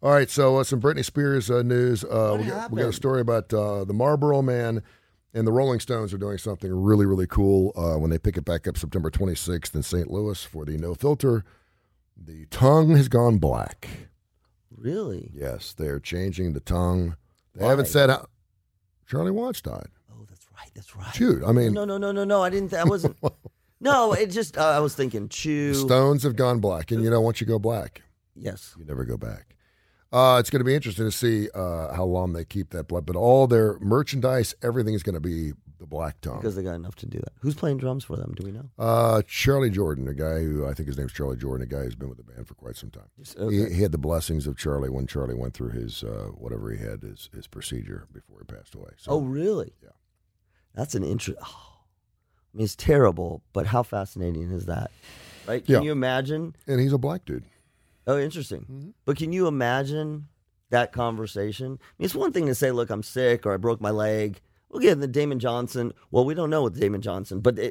All right, so some Britney Spears news. What We got happened? a story about the Marlboro Man and the Rolling Stones are doing something really, really cool when they pick it back up September 26th in St. Louis for the No Filter. The tongue has gone black. Really? Yes, they're changing the tongue. They Why? haven't said how. Charlie Watts died. Oh, that's right. That's right. Shoot, I mean, No. I didn't. That wasn't. No, it just. I was thinking. Chew. Stones have gone black, and once you go black, Yes. you never go back. It's going to be interesting to see how long they keep that black. But all their merchandise, everything is going to be the black tongue. Because they got enough to do that. Who's playing drums for them? Do we know? Charlie Jordan, a guy who I think his name's Charlie Jordan, a guy who's been with the band for quite some time. Okay. He had the blessings of Charlie when Charlie went through his whatever he had, his procedure before he passed away. So, Oh, really? Yeah. That's an interest. Oh, I mean, it's terrible, but how fascinating is that? Right? Can Yeah. you imagine? and he's a black dude. Oh, interesting. But can you imagine that conversation? I mean, it's one thing to say, look, I'm sick or I broke my leg. We'll get the Damon Johnson. Well, we don't know with Damon Johnson, but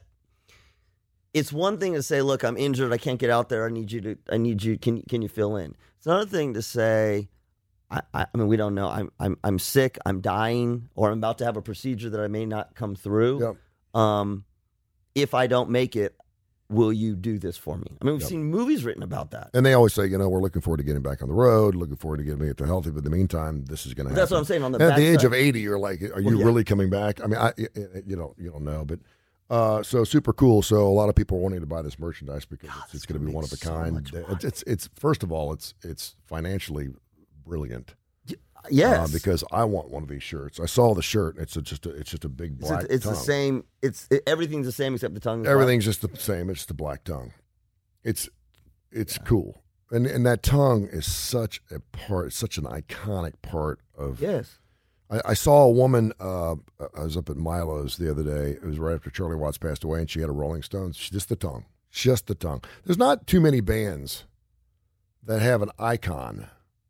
it's one thing to say, look, I'm injured. I can't get out there. I need you. Can you fill in? It's another thing to say, I mean, we don't know. I'm sick. I'm dying, or I'm about to have a procedure that I may not come through. Yep. If I don't make it, will you do this for me? I mean, we've Yep. seen movies written about that. And they always say, we're looking forward to getting back on the road, looking forward to getting it healthy. But in the meantime, this is going to happen. That's what I'm saying. On the At the age backside. of 80, you're like, are you really coming back? I mean, you don't know, but so super cool. So a lot of people are wanting to buy this merchandise because it's going to be one of a kind. It's first of all, it's financially brilliant. Yes, because I want one of these shirts. I saw the shirt. It's just a big black. It's tongue. the same. Everything's the same except the tongue. Everything's just the same. It's just a black tongue. It's cool, and that tongue is such an iconic part of. Yes. I saw a woman. I was up at Milo's the other day. It was right after Charlie Watts passed away, and she had a Rolling Stones. Just the tongue. There's not too many bands that have an icon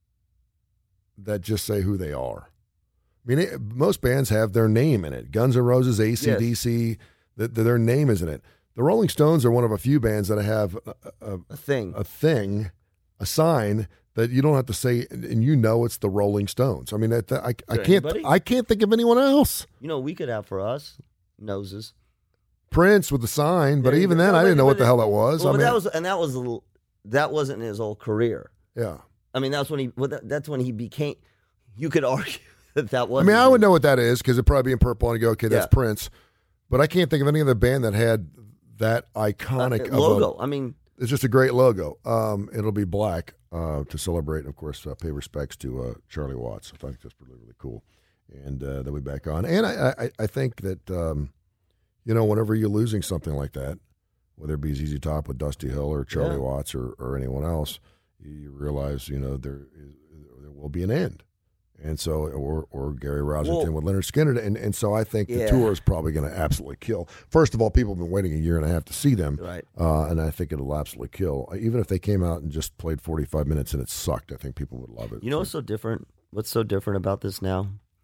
that just say who they are. I mean, most bands have their name in it. Guns N' Roses, AC/DC, their name is in it. The Rolling Stones are one of a few bands that have A thing. a sign that you don't have to say, and it's the Rolling Stones. I mean, I anybody? can't think of anyone else. We could have for us noses. Prince with the sign, but Yeah, even then, I didn't know what the hell that was. Well, I mean, that wasn't his whole career. yeah. I mean, that's when he became. You could argue that was. I mean, I would know what that is because it'd probably be in purple, and you go, okay, that's Yeah. Prince. But I can't think of any other band that had that iconic logo. I mean, it's just a great logo. It'll be black to celebrate, and of course, pay respects to Charlie Watts. I think that's really, really cool. And they'll be back on. And I think that, whenever you're losing something like that, whether it be ZZ Top with Dusty Hill or Charlie Watts or anyone else, you realize, there will be an end. And so, or Gary Rossington with Leonard Skinner. And so I think the tour is probably going to absolutely kill. First of all, people have been waiting a year and a half to see them. Right. And I think it'll absolutely kill. Even if they came out and just played 45 minutes and it sucked, I think people would love it. what's so different? What's so different about this now?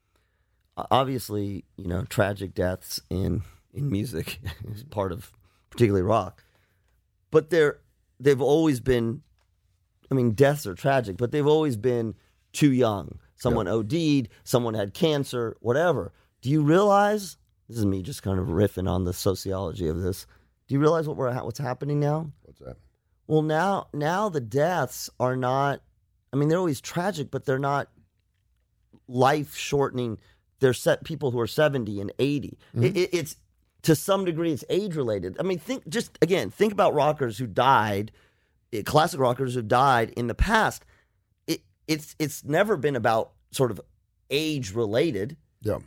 Obviously, tragic deaths in music is part of particularly rock. But they've always been, I mean, deaths are tragic, but they've always been too young. Someone OD'd, someone had cancer, whatever. Do you realize, this is me just kind of riffing on the sociology of this, do you realize what's happening now? What's that? Well, now the deaths are not, I mean, they're always tragic, but they're not life-shortening. They're people who are 70 and 80. Mm-hmm. It's, to some degree, it's age-related. I mean, think about rockers who died, classic rockers who died in the past. It's never been about sort of age-related. Yeah.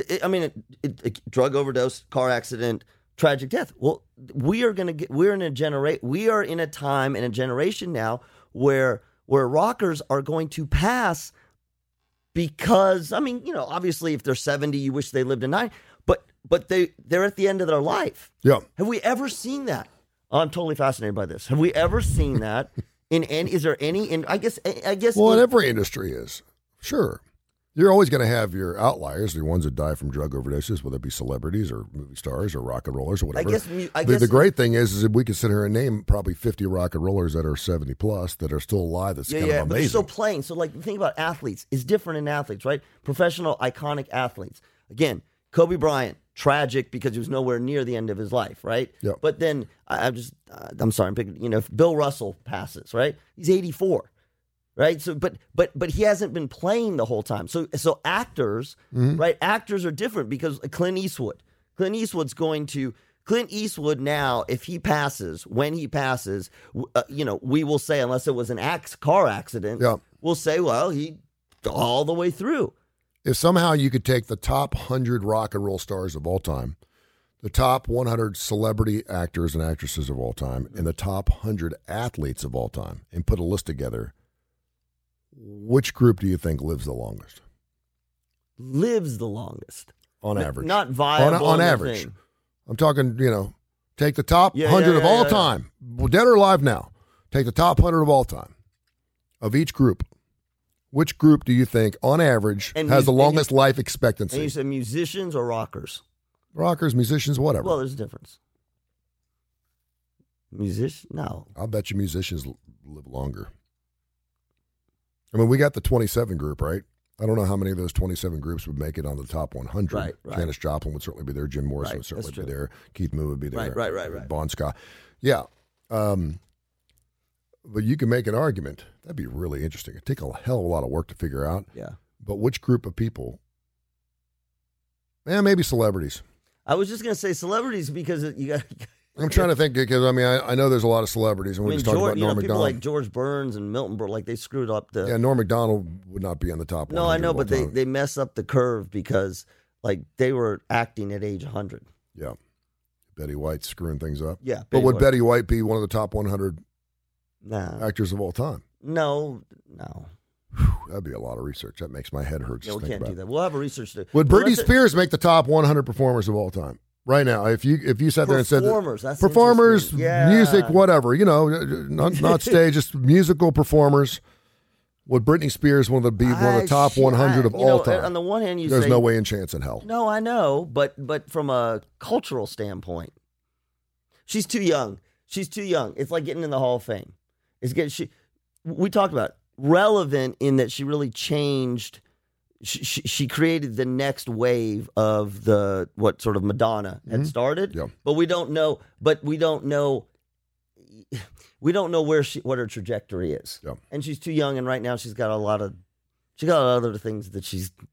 Drug overdose, car accident, tragic death. Well, we are in a time and a generation now where rockers are going to pass because, I mean, obviously if they're 70, you wish they lived to 90, but they're at the end of their life. Yeah. Have we ever seen that? I'm totally fascinated by this. Have we ever seen that? Is there any? I guess. Well, in every industry is sure. You're always going to have your outliers, the ones that die from drug overdoses, whether it be celebrities or movie stars or rock and rollers or whatever. I guess the great thing is that we can sit here and name probably 50 rock and rollers that are 70 plus that are still alive. That's kind of amazing. But they're still playing. So, like, the thing about athletes is different in athletes, right? Professional, iconic athletes. Again, Kobe Bryant, tragic because he was nowhere near the end of his life, right? Yep. But then I'm sorry, I'm picking, if Bill Russell passes, right? He's 84. Right. So, but he hasn't been playing the whole time. So actors, right? Actors are different because Clint Eastwood now, if he passes, when he passes, we will say, unless it was an car accident, we'll say, well, he all the way through. If somehow you could take the top 100 rock and roll stars of all time, the top 100 celebrity actors and actresses of all time, and the top 100 athletes of all time, and put a list together, which group do you think lives the longest? Lives the longest. On average. Not viable. On average. Thing. I'm talking, take the top 100 of all time, dead or alive now. Take the top 100 of all time of each group. Which group do you think, on average, has the longest life expectancy? And you said musicians or rockers? Rockers, musicians, whatever. Well, there's a difference. No. I'll bet you musicians live longer. I mean, we got the 27 group, right? I don't know how many of those 27 groups would make it on the top 100. Right. Janis Joplin would certainly be there. Jim Morrison would certainly be there. Keith Moon would be there. Right. Bon Scott. Yeah. But you can make an argument. That'd be really interesting. It'd take a hell of a lot of work to figure out. Yeah. But which group of people? Maybe celebrities. I was just going to say celebrities because you got... I'm trying to think because, I know there's a lot of celebrities. And we just talked about Norm Macdonald. People like George Burns and Milton Berle, like they screwed up the... Yeah, Norm Macdonald would not be on the top 100. No, I know, but they mess up the curve because, like, they were acting at age 100. Yeah. Betty White screwing things up. Yeah. But would Betty White be one of the top 100 actors of all time? No. That'd be a lot of research. That makes my head hurt. Yeah, we can't do that. We'll have a research to... Would Britney Spears make the top 100 performers of all time? Right now, if you sat there and said performers, music, whatever, not stage, just musical performers, would Britney Spears one of the top 100 of all time? On the one hand, there's no way in chance in hell. No, I know, but from a cultural standpoint, she's too young. It's like getting in the Hall of Fame. We talked about it. Relevant in that she really changed. She created the next wave of what sort of Madonna had started. Yeah. But we don't know. What her trajectory is. Yeah. And she's too young. And right now she's got a lot of other things that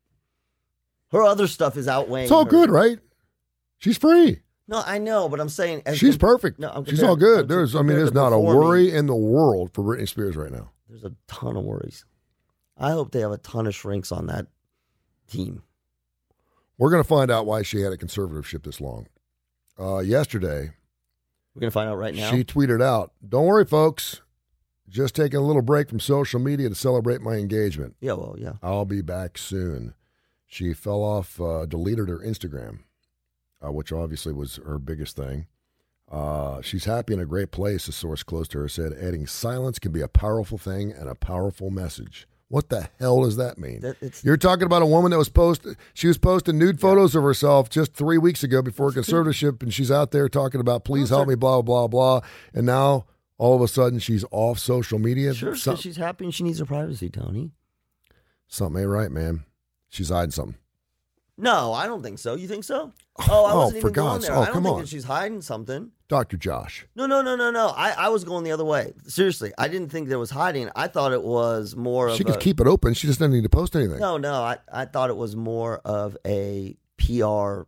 her other stuff is outweighing. It's all good, right? She's free. No, I know, but I'm saying she's perfect. No, she's all good. There's not a worry in the world for Britney Spears right now. There's a ton of worries. I hope they have a ton of shrinks on that team. We're going to find out why she had a conservatorship this long. Yesterday, we're going to find out right now. She tweeted out, "Don't worry, folks. Just taking a little break from social media to celebrate my engagement. Yeah, well, yeah. I'll be back soon." She fell off, deleted her Instagram, which obviously was her biggest thing. She's happy in a great place, a source close to her said. Adding silence can be a powerful thing and a powerful message. What the hell does that mean? You're talking about a woman that was posting nude photos of herself just 3 weeks ago before conservatorship, and she's out there talking about, please help me, blah, blah, blah. And now, all of a sudden, she's off social media. Sure, because she's happy and she needs her privacy, Tony. Something ain't right, man. She's hiding something. No, I don't think so. You think so? I wasn't even going there. I don't think that she's hiding something. Dr. Josh. No. I was going the other way. Seriously, I didn't think there was hiding. I thought it was more of She could keep it open. She just doesn't need to post anything. No. I thought it was more of a PR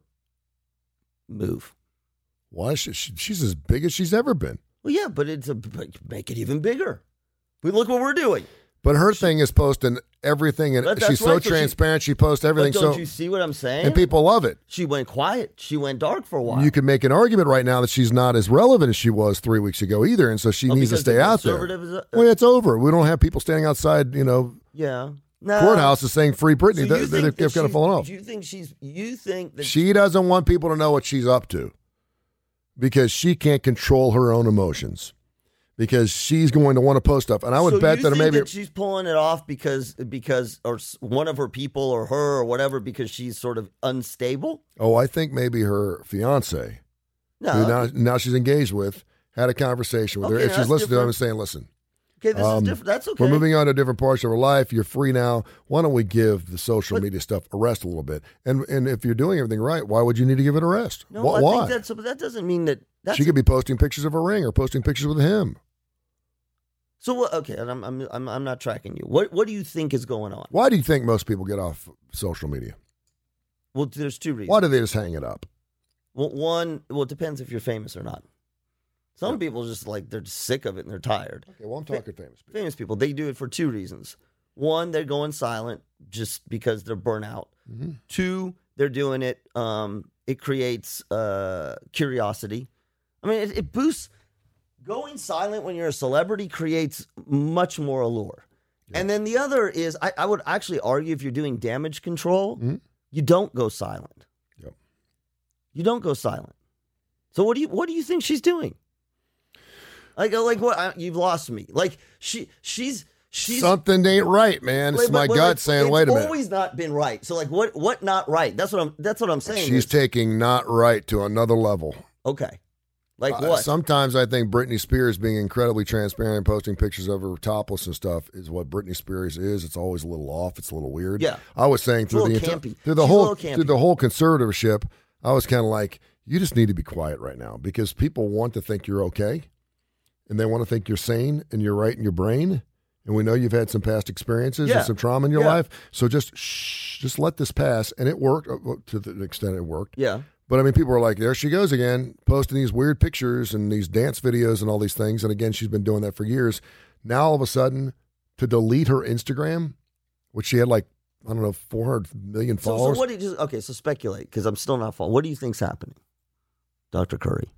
move. Why? She's as big as she's ever been. Well, yeah, but make it even bigger. Look what we're doing. But her thing is posting everything, and she's so transparent. She posts everything. But don't you see what I'm saying? And people love it. She went quiet. She went dark for a while. You can make an argument right now that she's not as relevant as she was 3 weeks ago either, and so she needs to stay out there. Well, it's over. We don't have people standing outside, Yeah. Courthouses saying free Britney. So they've kind of fallen off. You think that she doesn't want people to know what she's up to because she can't control her own emotions. because she's going to want to post stuff. And I would So bet you that think maybe that she's pulling it off because or one of her people or her or whatever because she's sort of unstable. I think maybe her fiance, No, who now she's engaged with, had a conversation with her, Okay, and she's that's listening to him and different. saying, "Listen, okay, this is different. That's okay. we're moving on to different parts of our life. You're free now. Why don't we give the social media stuff a rest a little bit? And if you're doing everything right, why would you need to give it a rest? No, Why? I think that doesn't mean that. She could be posting pictures of her ring or posting pictures with him. So what? Okay, and I'm not tracking you. What do you think is going on? Why do you think most people get off social media? Well, there's two reasons. Why do they just hang it up? Well, one, it depends if you're famous or not. Some people just they're just sick of it and they're tired. Okay, well, I'm talking famous people. Famous people, they do it for two reasons. One, they're going silent just because they're burnt out. Mm-hmm. Two, they're doing it. It creates curiosity. I mean, it boosts. Going silent when you're a celebrity creates much more allure. Yeah. And then the other is, I would actually argue if you're doing damage control, you don't go silent. Yep. You don't go silent. So what do you think she's doing? Like what? You've lost me. Like she's something ain't right, man. It's my gut saying, "Wait a minute." It's always not been right. So what not right? That's what I'm saying. She's taking not right to another level. Okay. Like what? Sometimes I think Britney Spears being incredibly transparent, posting pictures of her topless and stuff is what Britney Spears is. It's always a little off. It's a little weird. Yeah. I was saying through the whole conservatorship, I was kind of like, you just need to be quiet right now because people want to think you're okay, and they want to think you're sane and you're right in your brain. And we know you've had some past experiences and some trauma in your life, so just let this pass. And it worked to the extent it worked. Yeah. But I mean, people are like, there she goes again, posting these weird pictures and these dance videos and all these things. And again, she's been doing that for years. Now, all of a sudden, to delete her Instagram, which she had 400 million followers. So what do you so speculate, because I'm still not following. What do you think's happening, Dr. Curry?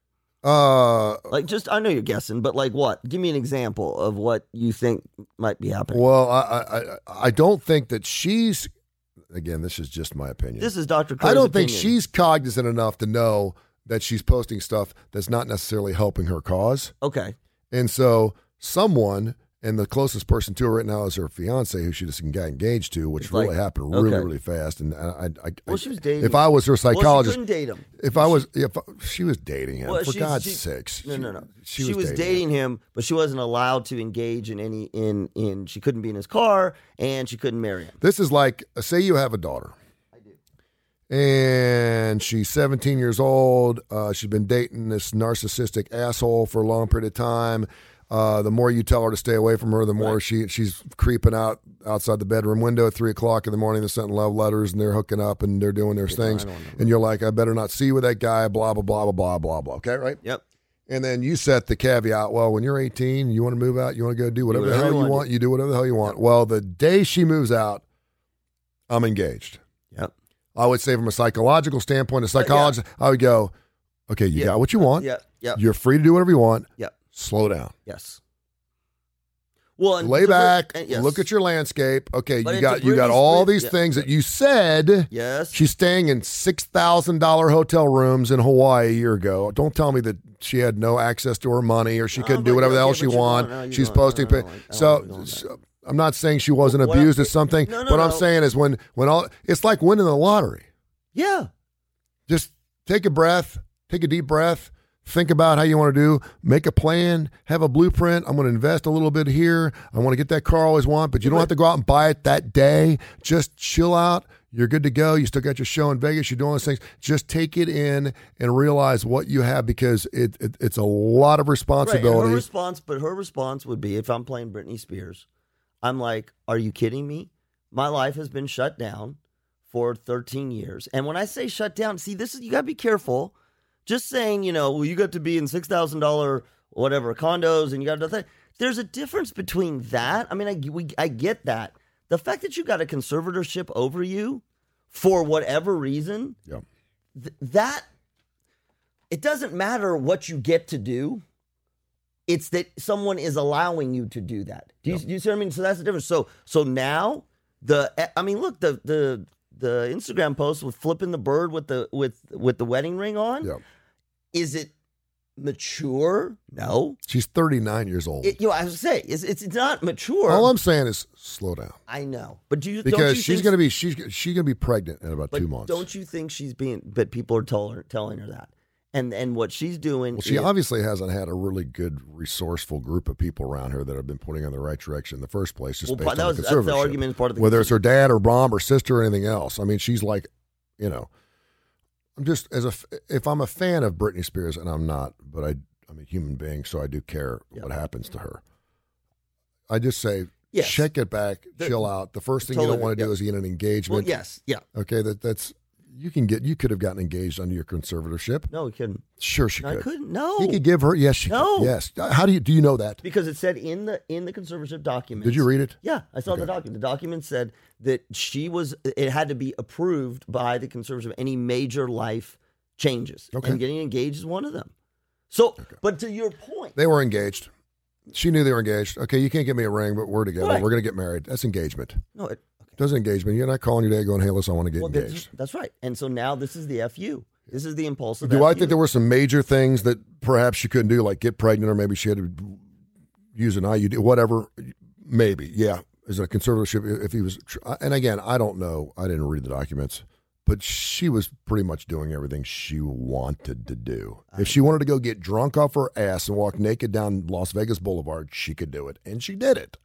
I know you're guessing, but what? Give me an example of what you think might be happening. Well, I don't think that she's. Again, this is just my opinion. This is Dr. Curry's I don't think opinion. she's cognizant enough to know that she's posting stuff that's not necessarily helping her cause. Okay. And so someone, and the closest person to her right now is her fiance, who she just got engaged to, which really happened really fast. And she was dating. If I was her psychologist, she couldn't date him. If she was dating him, Well, for God's sakes. No. She was dating him, but she wasn't allowed to engage in any in. She couldn't be in his car, and she couldn't marry him. This is like, say you have a daughter. I do. And she's 17 years old. She's been dating this narcissistic asshole for a long period of time. The more you tell her to stay away from her, the more she's creeping outside the bedroom window at 3:00 in the morning. They're sending love letters and they're hooking up and they're doing their things. And you're like, I better not see you with that guy, blah, blah, blah, blah, blah, blah, blah. Okay, right? Yep. And then you set the caveat, well, when you're 18, you want to move out, you want to go do whatever the hell you want, you do whatever the hell you want. Well, the day she moves out, I'm engaged. Yep. I would say from a psychological standpoint, I would go, okay, you got what you want. Yeah. You're free to do whatever you want. Yep. Slow down. Yes. Well, lay back, look at your landscape. Okay, you got all these things that you said. Yes. She's staying in $6,000 hotel rooms in Hawaii a year ago. Don't tell me that she had no access to her money or she couldn't do whatever the hell she wanted. She's posting. So I'm not saying she wasn't abused or something. What I'm saying is when all it's like winning the lottery. Yeah. Just take a breath, take a deep breath. Think about how you want to do. Make a plan. Have a blueprint. I'm going to invest a little bit here. I want to get that car I always want, but you don't have to go out and buy it that day. Just chill out. You're good to go. You still got your show in Vegas. You're doing those things. Just take it in and realize what you have because it's a lot of responsibility. Right. Her response would be, if I'm playing Britney Spears, I'm like, are you kidding me? My life has been shut down for 13 years. And when I say shut down, see, you got to be careful. Just saying, well, you got to be in $6,000 whatever condos and you got to do that. There's a difference between that. I mean, I get that. The fact that you got a conservatorship over you for whatever reason, that it doesn't matter what you get to do. It's that someone is allowing you to do that. Do you see what I mean? So that's the difference. So now look, the Instagram post with flipping the bird with the wedding ring on. Yep. Is it Mature? No. She's 39 years old. I was going to say, it's not mature. All I'm saying is slow down. I know. But don't because you she's think, going to be pregnant in about 2 months. Don't you think but people are telling her that. And what she's doing. Well, she obviously hasn't had a really good, resourceful group of people around her that have been putting her in the right direction in the first place, just based on the conservatorship. That's the argument, part of the whether it's her dad or mom or sister or anything else. I mean, she's like, I'm just if I'm a fan of Britney Spears, and I'm not, but I'm a human being, so I do care what happens to her. I just say, check it back, chill out. The first thing you don't want to do is get an engagement. Well, yes, yeah. Okay, that's. You could have gotten engaged under your conservatorship. No, we couldn't. Sure, she could. I couldn't. No, you could give her. Yes, she could. Yes. How do you know that? Because it said in the conservatorship documents. Did you read it? Yeah, I saw the document. The document said that it had to be approved by the conservatorship. Any major life changes, and getting engaged is one of them. So, but to your point, they were engaged. She knew they were engaged. Okay, you can't give me a ring, but we're together. Right. We're going to get married. That's engagement. No, doesn't engagement. You're not calling your dad going, hey, listen, I want to get engaged. That's right. And so now this is the FU. This is the impulsive Do FU. I think there were some major things that perhaps she couldn't do, like get pregnant, or maybe she had to use an IUD, whatever? Maybe, yeah. Is it a conservatorship if he was... And again, I don't know. I didn't read the documents. But she was pretty much doing everything she wanted to do. If she wanted to go get drunk off her ass and walk naked down Las Vegas Boulevard, she could do it. And she did it.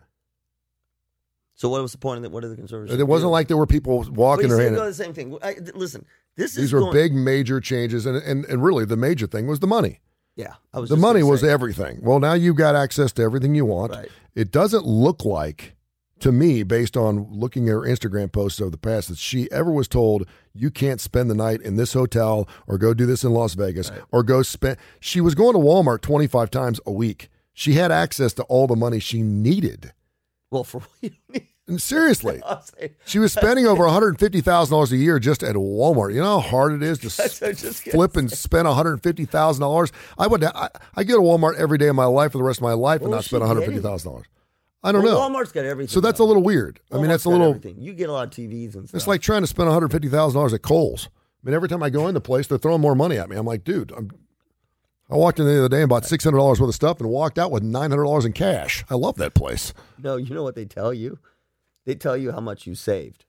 So what was the point of that? What did the conservatives? It wasn't like there were people walking her hand. The same thing. Listen, these were big, major changes, and really the major thing was the money. Yeah, the money was everything. Well, now you've got access to everything you want. Right. It doesn't look like, to me, based on looking at her Instagram posts of the past, that she ever was told you can't spend the night in this hotel or go do this in Las Vegas or go spend. She was going to Walmart 25 times a week. She had access to all the money she needed. Well, for and seriously, she was spending over $150,000 a year just at Walmart. You know how hard it is to flip and spend $150,000? I go to Walmart every day of my life for the rest of my life and not spend $150,000. I don't know. Walmart's got everything. So that's a little weird. I mean, that's a little. Everything. You get a lot of TVs and stuff. It's like trying to spend $150,000 at Kohl's. I mean, every time I go in the place, they're throwing more money at me. I'm like, dude, I walked in the other day and bought $600 worth of stuff and walked out with $900 in cash. I love that place. No, you know what they tell you? They tell you how much you saved.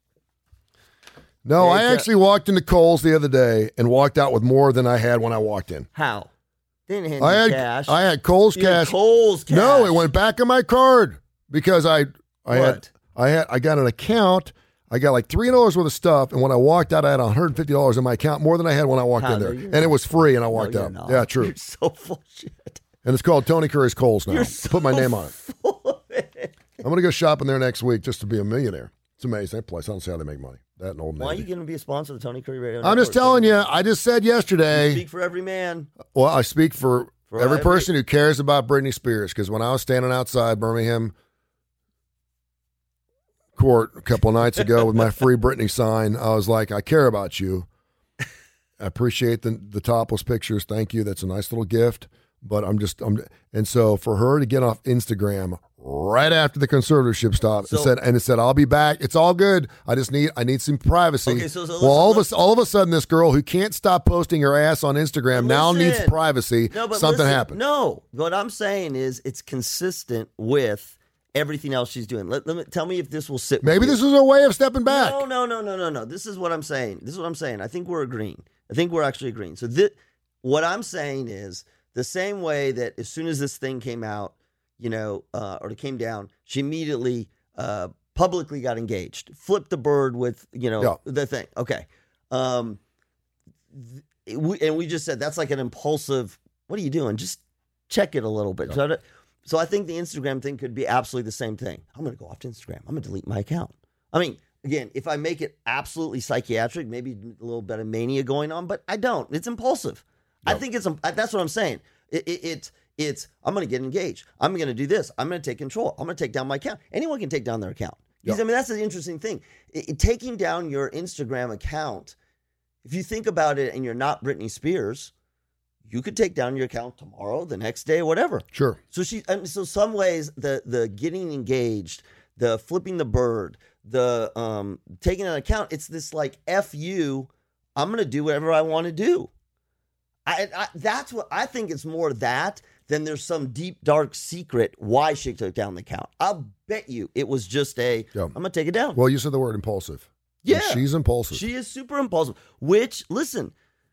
No, I actually walked into Kohl's the other day and walked out with more than I had when I walked in. How? They didn't hand you cash. I had Kohl's cash. Kohl's cash. No, it went back in my card because I got an account. I got like $300 worth of stuff, and when I walked out, I had $150 in my account, more than I had when I walked in there. And it was free, and I walked out. Not. Yeah, true. You're so full of shit. And it's called Tony Curry's Kohl's now. You're so put my name on it. Full of it. I'm going to go shopping there next week just to be a millionaire. It's amazing. That place, I don't see how they make money. That and Old Navy. Why are you going to be a sponsor of the Tony Curry Radio I'm just telling you. I just said yesterday. You speak for every man. Well, I speak for every person who cares about Britney Spears, because when I was standing outside Birmingham court a couple of nights ago with my Free Britney sign, I was like, I care about you. I appreciate the topless pictures. Thank you. That's a nice little gift. But and so for her to get off Instagram right after the conservatorship stopped it said, I'll be back. It's all good. I need some privacy. Okay, so all of a sudden, this girl who can't stop posting her ass on Instagram now needs privacy. Something happened. No, what I'm saying is it's consistent with everything else she's doing. Tell me if this will sit. Maybe this is a way of stepping back. No. This is what I'm saying. I think we're agreeing. I think we're actually agreeing. So what I'm saying is the same way that as soon as this thing came out, or it came down, she immediately publicly got engaged, flipped the bird with, the thing. Okay. We just said that's like an impulsive, what are you doing? Just check it a little bit. Yeah. So I think the Instagram thing could be absolutely the same thing. I'm going to go off to Instagram. I'm going to delete my account. I mean, again, if I make it absolutely psychiatric, maybe a little bit of mania going on, but I don't. It's impulsive. Yep. I think that's what I'm saying. It's I'm going to get engaged. I'm going to do this. I'm going to take control. I'm going to take down my account. Anyone can take down their account. Yep. I mean, that's an interesting thing. Taking down your Instagram account, if you think about it and you're not Britney Spears, you could take down your account tomorrow, the next day, whatever. Sure. So so some ways the getting engaged, the flipping the bird, the taking an account, it's this like F you, I'm going to do whatever I want to do. That's what I think. It's more that than there's some deep, dark secret why she took down the count. I'll bet you it was just I'm going to take it down. Well, you said the word impulsive. Yeah. And she's impulsive. She is super impulsive, which, listen,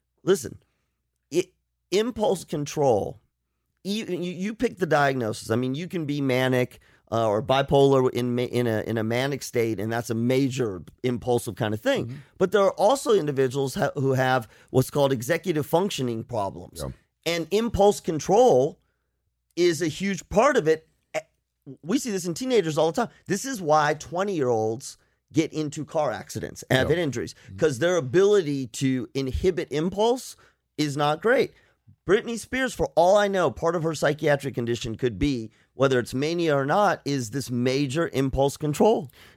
impulse control, you pick the diagnosis. I mean, you can be manic or bipolar in a manic state, and that's a major impulsive kind of thing. Mm-hmm. But there are also individuals who have what's called executive functioning problems. Yeah. And impulse control is a huge part of it. We see this in teenagers all the time. This is why 20-year-olds get into car accidents and have head injuries, because their ability to inhibit impulse is not great. Britney Spears, for all I know, part of her psychiatric condition could be, whether it's mania or not, is this major impulse control.